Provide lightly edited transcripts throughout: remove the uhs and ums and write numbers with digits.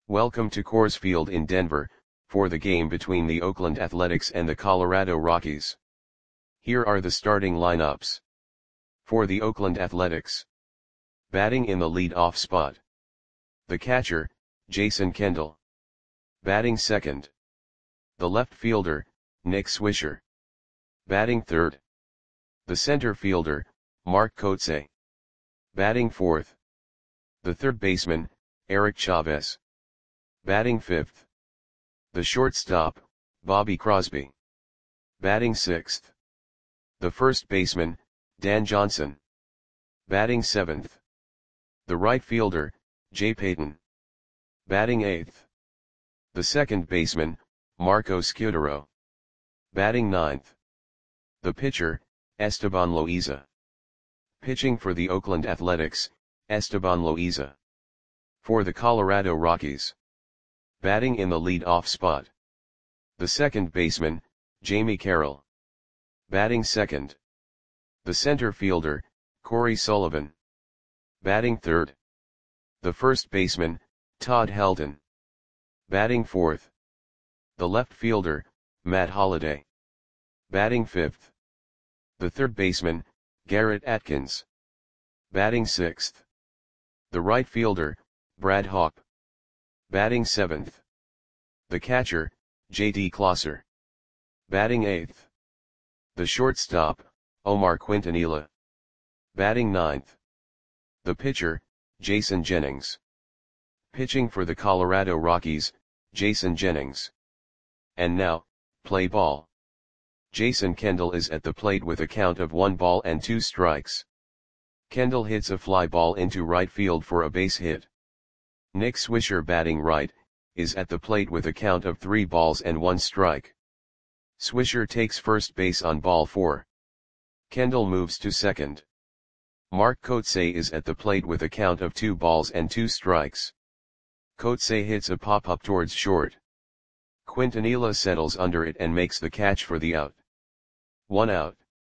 Welcome to Coors Field in Denver, for the game between the Oakland Athletics and the Colorado Rockies. Here are the starting lineups. For the Oakland Athletics. Batting in the lead-off spot. The catcher, Jason Kendall. Batting second. The left fielder, Nick Swisher. Batting third. The center fielder, Mark Kotsay. Batting fourth. The third baseman, Eric Chavez. Batting fifth. The shortstop, Bobby Crosby. Batting sixth. The first baseman, Dan Johnson. Batting seventh. The right fielder, Jay Payton. Batting eighth. The second baseman, Marco Scutaro. Batting ninth. The pitcher, Esteban Loaiza. Pitching for the Oakland Athletics, Esteban Loaiza. For the Colorado Rockies. Batting in the lead-off spot. The second baseman, Jamie Carroll. Batting second. The center fielder, Corey Sullivan. Batting third. The first baseman, Todd Helton. Batting fourth. The left fielder, Matt Holliday. Batting fifth. The third baseman, Garrett Atkins. Batting sixth. The right fielder, Brad Hawpe. Batting seventh. The catcher, J.D. Klosser. Batting eighth. The shortstop, Omar Quintanilla. Batting ninth. The pitcher, Jason Jennings. Pitching for the Colorado Rockies, Jason Jennings. And now, play ball. Jason Kendall is at the plate with a count of 1 ball and 2 strikes. Kendall hits a fly ball into right field for a base hit. Nick Swisher, batting right, is at the plate with a count of 3 balls and 1 strike. Swisher takes first base on ball 4. Kendall moves to second. Mark Kotsay is at the plate with a count of 2 balls and 2 strikes. Kotsay hits a pop-up towards short. Quintanilla settles under it and makes the catch for the out. 1 out.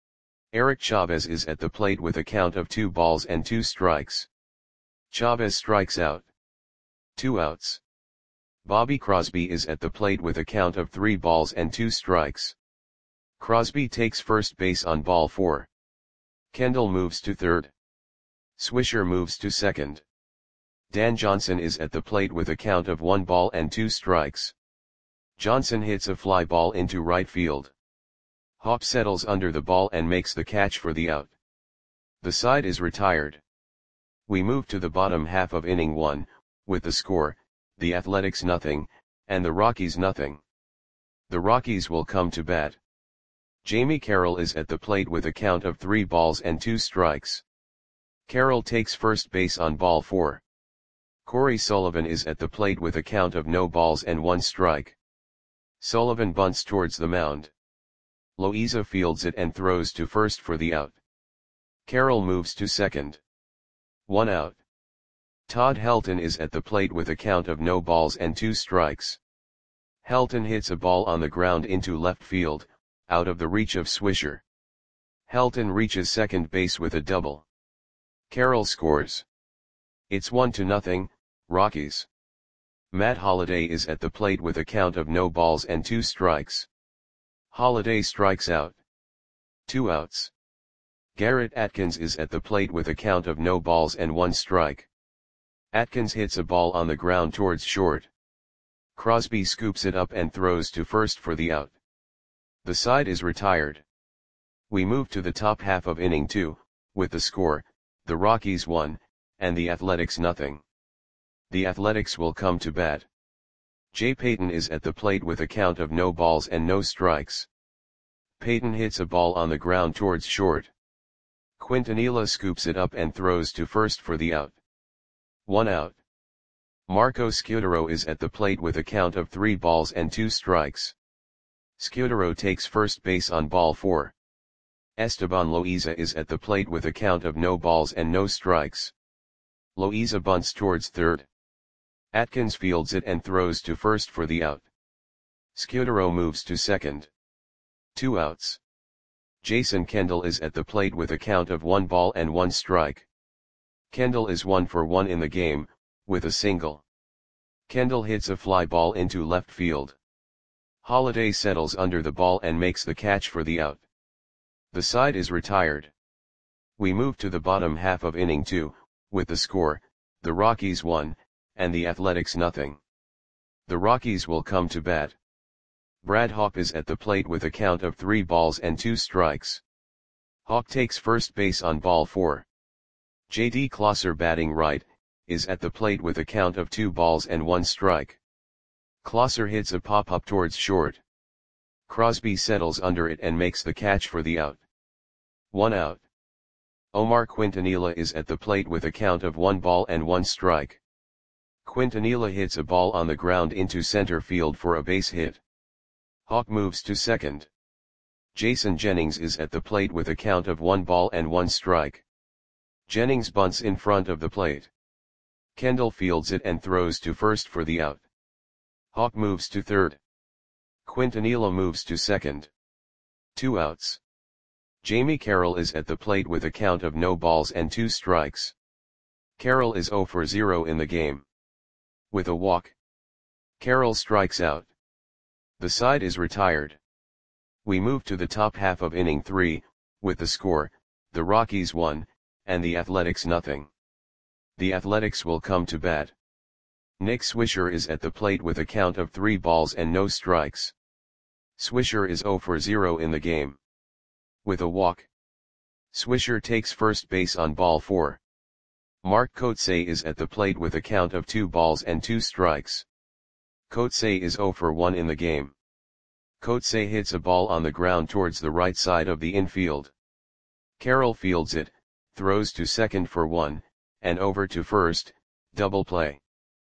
Eric Chavez is at the plate with a count of 2 balls and 2 strikes. Chavez strikes out. 2 outs. Bobby Crosby is at the plate with a count of 3 balls and 2 strikes. Crosby takes first base on ball 4. Kendall moves to third. Swisher moves to second. Dan Johnson is at the plate with a count of 1 ball and 2 strikes. Johnson hits a fly ball into right field. Hawpe settles under the ball and makes the catch for the out. The side is retired. We move to the bottom half of inning 1, with the score, the Athletics 0, and the Rockies 0. The Rockies will come to bat. Jamie Carroll is at the plate with a count of 3 balls and 2 strikes. Carroll takes first base on ball 4. Corey Sullivan is at the plate with a count of no balls and 1 strike. Sullivan bunts towards the mound. Loaiza fields it and throws to first for the out. Carroll moves to second. 1 out. Todd Helton is at the plate with a count of no balls and 2 strikes. Helton hits a ball on the ground into left field, out of the reach of Swisher. Helton reaches second base with a double. Carroll scores. It's 1-0, Rockies. Matt Holliday is at the plate with a count of no balls and 2 strikes. Holliday strikes out. 2 outs. Garrett Atkins is at the plate with a count of no balls and 1 strike. Atkins hits a ball on the ground towards short. Crosby scoops it up and throws to first for the out. The side is retired. We move to the top half of inning 2, with the score, the Rockies 1, and the Athletics 0. The Athletics will come to bat. Jay Payton is at the plate with a count of no balls and no strikes. Payton hits a ball on the ground towards short. Quintanilla scoops it up and throws to first for the out. 1 out. Marco Scutaro is at the plate with a count of 3 balls and 2 strikes. Scutaro takes first base on ball 4. Esteban Loaiza is at the plate with a count of no balls and no strikes. Loaiza bunts towards third. Atkins fields it and throws to first for the out. Scutaro moves to second. 2 outs. Jason Kendall is at the plate with a count of 1 ball and 1 strike. Kendall is 1 for 1 in the game, with a single. Kendall hits a fly ball into left field. Holiday settles under the ball and makes the catch for the out. The side is retired. We move to the bottom half of inning 2, with the score, the Rockies 1, and the Athletics nothing. The Rockies will come to bat. Brad Hawk is at the plate with a count of 3 balls and 2 strikes. Hawk takes first base on ball 4. J.D. Klosser batting right, is at the plate with a count of 2 balls and 1 strike. Klosser hits a pop-up towards short. Crosby settles under it and makes the catch for the out. 1 out. Omar Quintanilla is at the plate with a count of 1 ball and 1 strike. Quintanilla hits a ball on the ground into center field for a base hit. Hawk moves to second. Jason Jennings is at the plate with a count of 1 ball and 1 strike. Jennings bunts in front of the plate. Kendall fields it and throws to first for the out. Hawk moves to third. Quintanilla moves to second. 2 outs. Jamie Carroll is at the plate with a count of no balls and 2 strikes. Carroll is 0 for 0 in the game. With a walk, Carroll strikes out. The side is retired. We move to the top half of inning 3, with the score, the Rockies 1, and the Athletics nothing. The Athletics will come to bat. Nick Swisher is at the plate with a count of 3 balls and no strikes. Swisher is 0 for 0 in the game. With a walk, Swisher takes first base on ball 4. Mark Kotsay is at the plate with a count of 2 balls and 2 strikes. Kotsay is 0 for 1 in the game. Kotsay hits a ball on the ground towards the right side of the infield. Carroll fields it, throws to second for 1, and over to first, double play.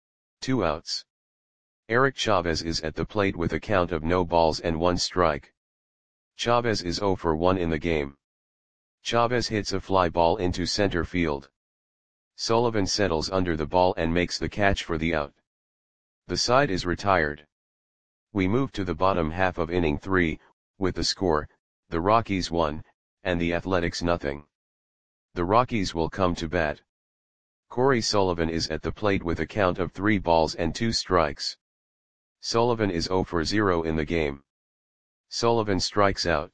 2 outs. Eric Chavez is at the plate with a count of no balls and 1 strike. Chavez is 0 for 1 in the game. Chavez hits a fly ball into center field. Sullivan settles under the ball and makes the catch for the out. The side is retired. We move to the bottom half of inning 3, with the score, the Rockies 1, and the Athletics nothing. The Rockies will come to bat. Corey Sullivan is at the plate with a count of 3 balls and 2 strikes. Sullivan is 0 for 0 in the game. Sullivan strikes out.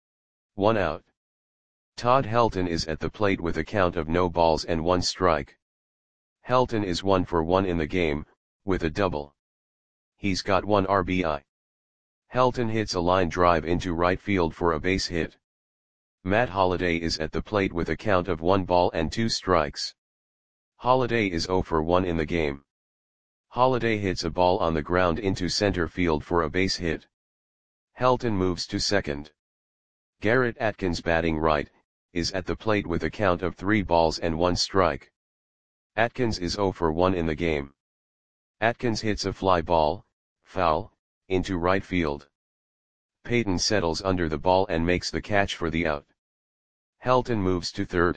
1 out. Todd Helton is at the plate with a count of no balls and 1 strike. Helton is 1 for 1 in the game, with a double. He's got 1 RBI. Helton hits a line drive into right field for a base hit. Matt Holliday is at the plate with a count of 1 ball and 2 strikes. Holliday is 0 for 1 in the game. Holliday hits a ball on the ground into center field for a base hit. Helton moves to second. Garrett Atkins batting right, is at the plate with a count of 3 balls and 1 strike. Atkins is 0 for 1 in the game. Atkins hits a fly ball, foul, into right field. Payton settles under the ball and makes the catch for the out. Helton moves to third.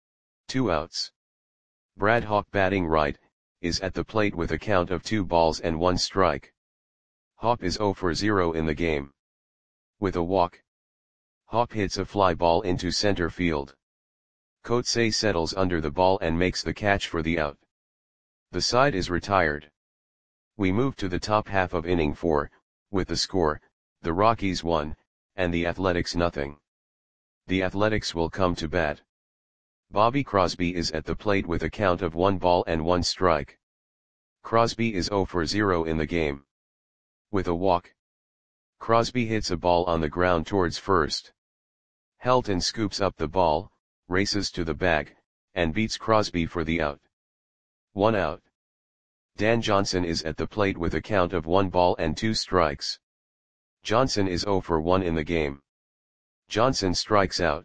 2 outs. Brad Hawk batting right, is at the plate with a count of 2 balls and 1 strike. Hawk is 0 for 0 in the game. With a walk, Hawk hits a fly ball into center field. Kotsay settles under the ball and makes the catch for the out. The side is retired. We move to the top half of inning 4, with the score, the Rockies 1, and the Athletics nothing. The Athletics will come to bat. Bobby Crosby is at the plate with a count of 1 ball and 1 strike. Crosby is 0 for 0 in the game. With a walk, Crosby hits a ball on the ground towards first. Helton scoops up the ball, races to the bag, and beats Crosby for the out. 1 out. Dan Johnson is at the plate with a count of 1 ball and 2 strikes. Johnson is 0 for 1 in the game. Johnson strikes out.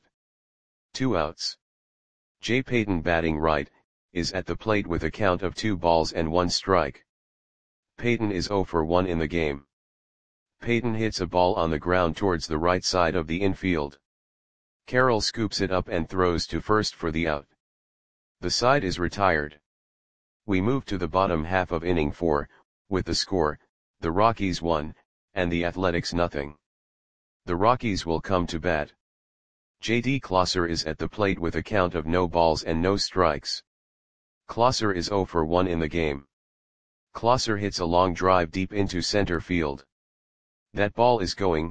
2 outs. Jay Payton batting right, is at the plate with a count of 2 balls and 1 strike. Payton is 0 for 1 in the game. Payton hits a ball on the ground towards the right side of the infield. Carroll scoops it up and throws to first for the out. The side is retired. We move to the bottom half of inning 4, with the score, the Rockies 1, and the Athletics nothing. The Rockies will come to bat. J.D. Klosser is at the plate with a count of no balls and no strikes. Klosser is 0 for 1 in the game. Klosser hits a long drive deep into center field. That ball is going,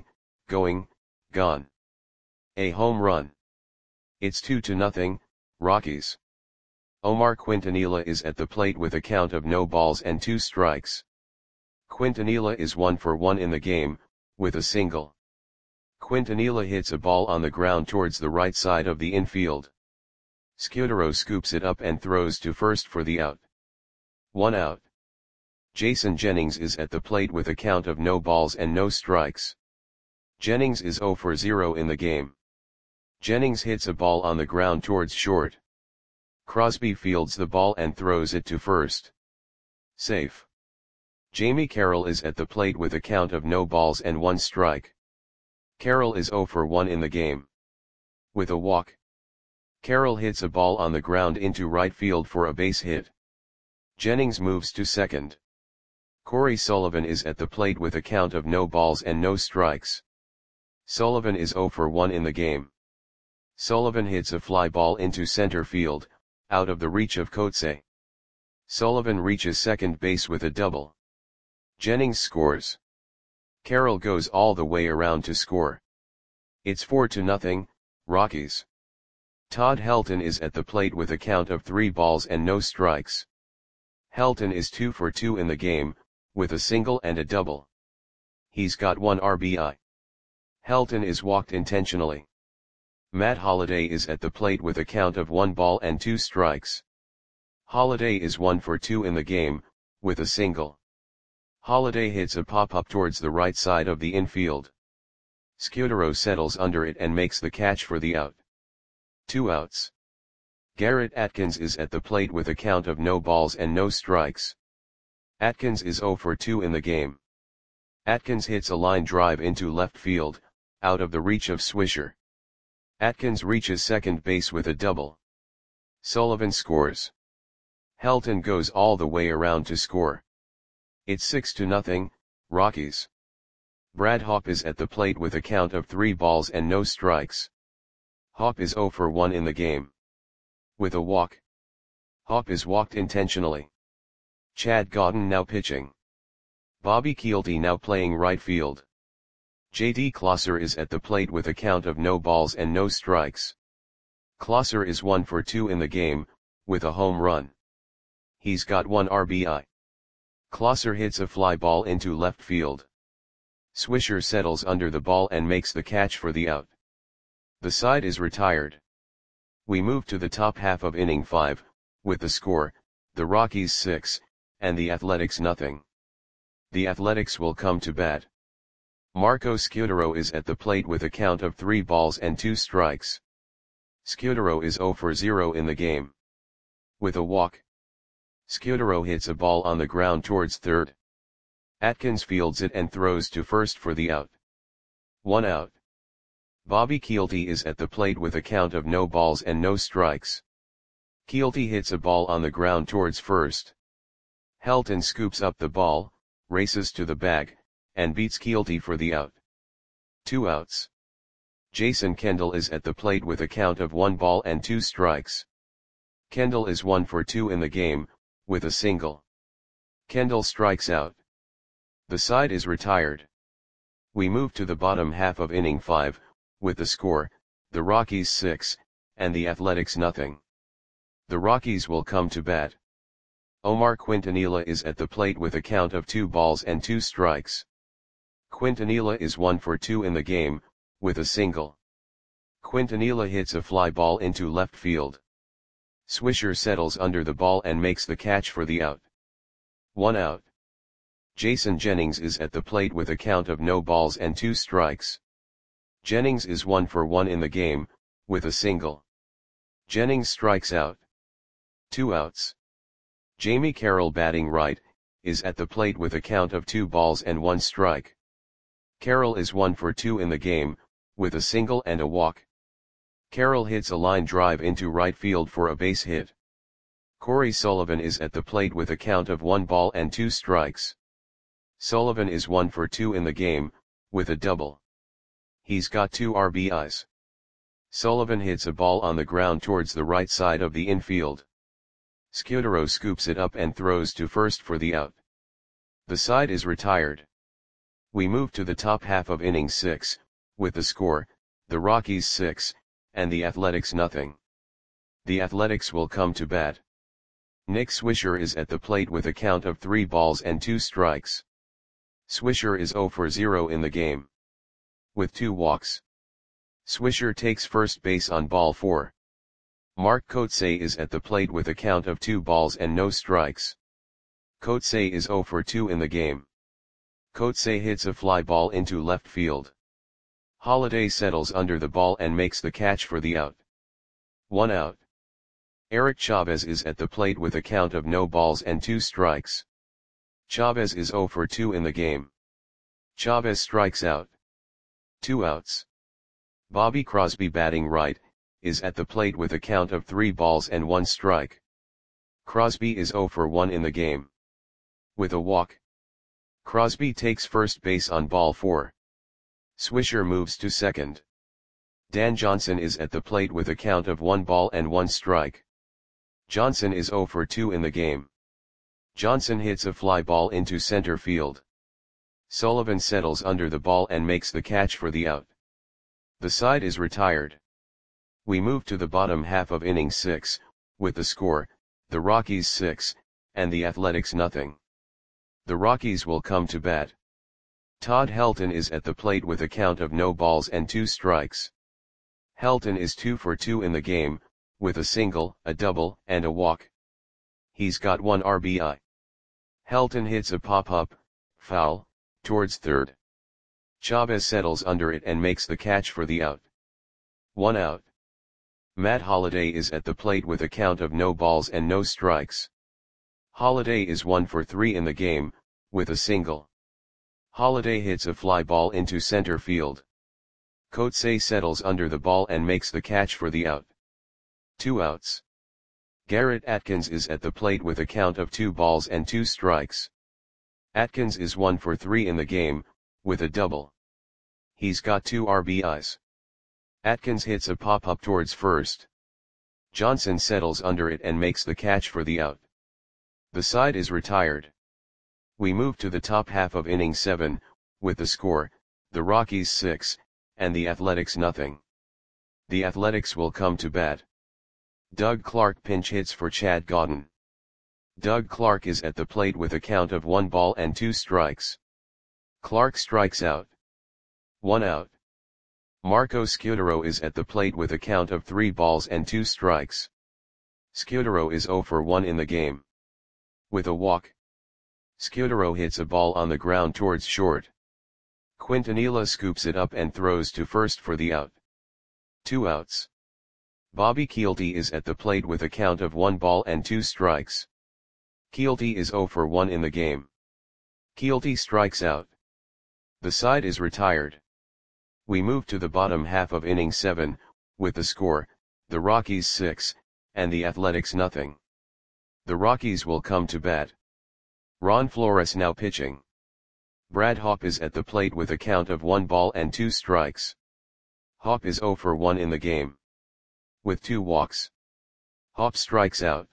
gone. A home run. It's 2-0, Rockies. Omar Quintanilla is at the plate with a count of no balls and 2 strikes. Quintanilla is 1 for 1 in the game, with a single. Quintanilla hits a ball on the ground towards the right side of the infield. Scudero scoops it up and throws to first for the out. 1 out. Jason Jennings is at the plate with a count of no balls and no strikes. Jennings is 0 for 0 in the game. Jennings hits a ball on the ground towards short. Crosby fields the ball and throws it to first. Safe. Jamie Carroll is at the plate with a count of no balls and 1 strike. Carroll is 0 for 1 in the game. With a walk. Carroll hits a ball on the ground into right field for a base hit. Jennings moves to second. Corey Sullivan is at the plate with a count of no balls and no strikes. Sullivan is 0 for 1 in the game. Sullivan hits a fly ball into center field, out of the reach of Coetzee. Sullivan reaches second base with a double. Jennings scores. Carroll goes all the way around to score. It's 4-0, Rockies. Todd Helton is at the plate with a count of 3 balls and no strikes. Helton is 2 for 2 in the game, with a single and a double. He's got 1 RBI. Helton is walked intentionally. Matt Holliday is at the plate with a count of 1 ball and 2 strikes. Holliday is 1 for 2 in the game, with a single. Holliday hits a pop-up towards the right side of the infield. Scudero settles under it and makes the catch for the out. 2 outs. Garrett Atkins is at the plate with a count of no balls and no strikes. Atkins is 0 for 2 in the game. Atkins hits a line drive into left field, out of the reach of Swisher. Atkins reaches second base with a double. Sullivan scores. Helton goes all the way around to score. It's 6-0, Rockies. Brad Hawpe is at the plate with a count of 3 balls and no strikes. Hawpe is 0 for 1 in the game. With a walk. Hawpe is walked intentionally. Chad Godden now pitching. Bobby Kielty now playing right field. J.D. Klosser is at the plate with a count of no balls and no strikes. Klosser is 1 for 2 in the game, with a home run. He's got 1 RBI. Klosser hits a fly ball into left field. Swisher settles under the ball and makes the catch for the out. The side is retired. We move to the top half of inning 5, with the score, the Rockies 6, and the Athletics nothing. The Athletics will come to bat. Marco Scudero is at the plate with a count of 3 balls and 2 strikes. Scudero is 0 for 0 in the game. With a walk. Scudero hits a ball on the ground towards third. Atkins fields it and throws to first for the out. 1 out. Bobby Kielty is at the plate with a count of no balls and no strikes. Kielty hits a ball on the ground towards first. Helton scoops up the ball, races to the bag, and beats Kielty for the out. 2 outs. Jason Kendall is at the plate with a count of 1 ball and 2 strikes. Kendall is 1 for 2 in the game, with a single. Kendall strikes out. The side is retired. We move to the bottom half of inning 5, with the score, the Rockies 6, and the Athletics nothing. The Rockies will come to bat. Omar Quintanilla is at the plate with a count of 2 balls and 2 strikes. Quintanilla is 1 for 2 in the game, with a single. Quintanilla hits a fly ball into left field. Swisher settles under the ball and makes the catch for the out. 1 out. Jason Jennings is at the plate with a count of no balls and 2 strikes. Jennings is 1 for 1 in the game, with a single. Jennings strikes out. 2 outs. Jamie Carroll batting right, is at the plate with a count of 2 balls and 1 strike. Carroll is 1 for 2 in the game, with a single and a walk. Carroll hits a line drive into right field for a base hit. Corey Sullivan is at the plate with a count of 1 ball and 2 strikes. Sullivan is 1 for 2 in the game, with a double. He's got 2 RBIs. Sullivan hits a ball on the ground towards the right side of the infield. Scudero scoops it up and throws to first for the out. The side is retired. We move to the top half of inning 6, with the score, the Rockies 6, and the Athletics nothing. The Athletics will come to bat. Nick Swisher is at the plate with a count of 3 balls and 2 strikes. Swisher is 0 for 0 in the game, with 2 walks. Swisher takes first base on ball 4. Mark Kotsay is at the plate with a count of 2 balls and no strikes. Kotsay is 0 for 2 in the game. Kotsay hits a fly ball into left field. Holliday settles under the ball and makes the catch for the out. 1 out. Eric Chavez is at the plate with a count of no balls and 2 strikes. Chavez is 0 for 2 in the game. Chavez strikes out. 2 outs. Bobby Crosby, batting right, is at the plate with a count of 3 balls and 1 strike. Crosby is 0 for 1 in the game, with a walk. Crosby takes first base on ball 4. Swisher moves to second. Dan Johnson is at the plate with a count of 1 ball and 1 strike. Johnson is 0 for 2 in the game. Johnson hits a fly ball into center field. Sullivan settles under the ball and makes the catch for the out. The side is retired. We move to the bottom half of inning 6, with the score, the Rockies 6, and the Athletics nothing. The Rockies will come to bat. Todd Helton is at the plate with a count of no balls and 2 strikes. Helton is 2 for 2 in the game, with a single, a double, and a walk. He's got 1 RBI. Helton hits a pop-up, foul, towards third. Chavez settles under it and makes the catch for the out. 1 out. Matt Holliday is at the plate with a count of no balls and no strikes. Holliday is 1 for 3 in the game, with a single. Holliday hits a fly ball into center field. Kotsay settles under the ball and makes the catch for the out. 2 outs. Garrett Atkins is at the plate with a count of 2 balls and 2 strikes. Atkins is 1 for 3 in the game, with a double. He's got 2 RBIs. Atkins hits a pop-up towards first. Johnson settles under it and makes the catch for the out. The side is retired. We move to the top half of inning 7, with the score, the Rockies 6, and the Athletics nothing. The Athletics will come to bat. Doug Clark pinch hits for Chad Godin. Doug Clark is at the plate with a count of 1 ball and 2 strikes. Clark strikes out. 1 out. Marco Scutaro is at the plate with a count of 3 balls and 2 strikes. Scutaro is 0 for 1 in the game, with a walk. Scutaro hits a ball on the ground towards short. Quintanilla scoops it up and throws to first for the out. 2 outs. Bobby Kielty is at the plate with a count of 1 ball and 2 strikes. Kielty is 0 for 1 in the game. Kielty strikes out. The side is retired. We move to the bottom half of inning 7, with the score, the Rockies 6, and the Athletics nothing. The Rockies will come to bat. Ron Flores now pitching. Brad Hawpe is at the plate with a count of 1 ball and 2 strikes. Hawpe is 0 for 1 in the game, with 2 walks. Hawpe strikes out.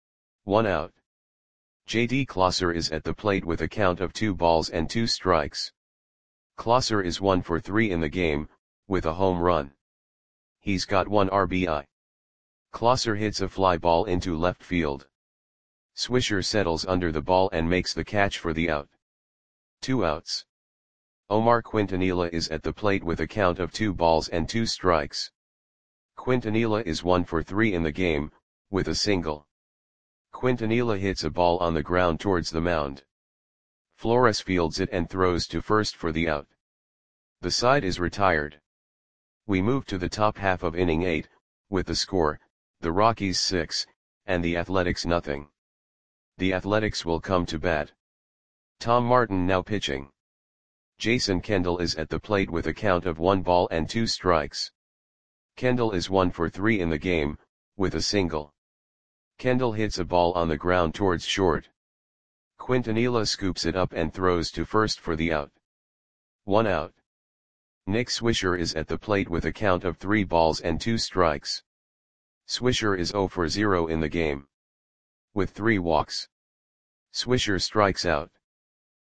1 out. J.D. Klosser is at the plate with a count of 2 balls and 2 strikes. Klosser is 1 for 3 in the game, with a home run. He's got 1 RBI. Klosser hits a fly ball into left field. Swisher settles under the ball and makes the catch for the out. 2 outs. Omar Quintanilla is at the plate with a count of 2 balls and 2 strikes. Quintanilla is 1 for 3 in the game, with a single. Quintanilla hits a ball on the ground towards the mound. Flores fields it and throws to first for the out. The side is retired. We move to the top half of inning 8, with the score, the Rockies 6, and the Athletics nothing. The Athletics will come to bat. Tom Martin now pitching. Jason Kendall is at the plate with a count of 1 ball and 2 strikes. Kendall is 1 for 3 in the game, with a single. Kendall hits a ball on the ground towards short. Quintanilla scoops it up and throws to first for the out. 1 out. Nick Swisher is at the plate with a count of 3 balls and 2 strikes. Swisher is 0 for 0 in the game, with 3 walks. Swisher strikes out.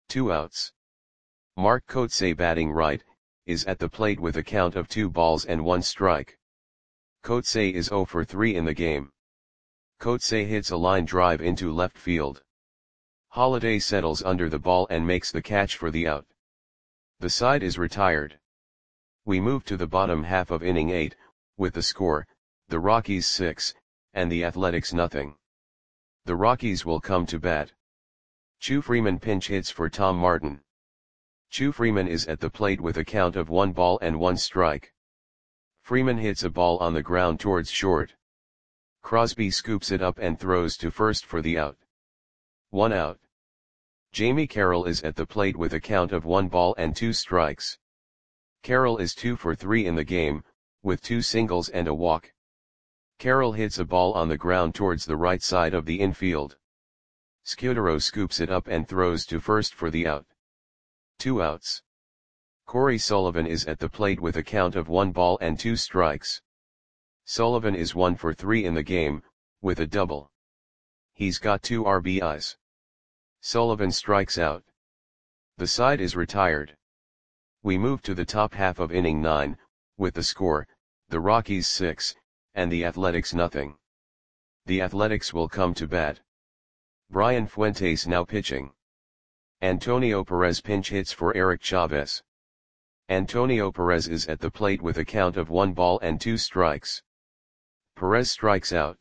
2 outs. Mark Kotsay batting right, is at the plate with a count of 2 balls and 1 strike. Kotsay is 0 for 3 in the game. Kotsay hits a line drive into left field. Holliday settles under the ball and makes the catch for the out. The side is retired. We move to the bottom half of inning 8, with the score, the Rockies 6, and the Athletics nothing. The Rockies will come to bat. Chu Freeman pinch hits for Tom Martin. Chu Freeman is at the plate with a count of 1 ball and 1 strike. Freeman hits a ball on the ground towards short. Crosby scoops it up and throws to first for the out. 1 out. Jamie Carroll is at the plate with a count of 1 ball and 2 strikes. Carroll is 2 for 3 in the game, with 2 singles and a walk. Carroll hits a ball on the ground towards the right side of the infield. Scudero scoops it up and throws to first for the out. 2 outs. Corey Sullivan is at the plate with a count of 1 ball and 2 strikes. Sullivan is 1 for 3 in the game, with a double. He's got 2 RBIs. Sullivan strikes out. The side is retired. We move to the top half of inning 9, with the score, the Rockies 6, and the Athletics nothing. The Athletics will come to bat. Brian Fuentes now pitching. Antonio Perez pinch hits for Eric Chavez. Antonio Perez is at the plate with a count of 1 ball and 2 strikes. Perez strikes out.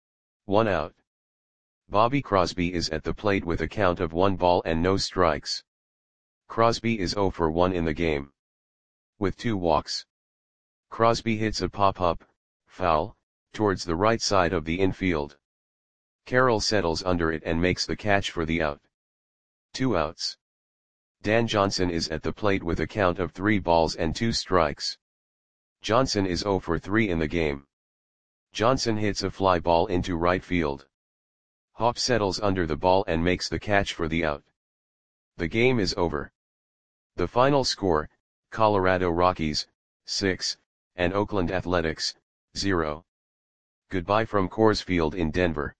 1 out. Bobby Crosby is at the plate with a count of 1 ball and no strikes. Crosby is 0 for 1 in the game. With 2 walks. Crosby hits a pop-up, foul, towards the right side of the infield. Carroll settles under it and makes the catch for the out. 2 outs. Dan Johnson is at the plate with a count of 3 balls and 2 strikes. Johnson is 0 for 3 in the game. Johnson hits a fly ball into right field. Hop settles under the ball and makes the catch for the out. The game is over. The final score, Colorado Rockies, 6, and Oakland Athletics, 0. Goodbye from Coors Field in Denver.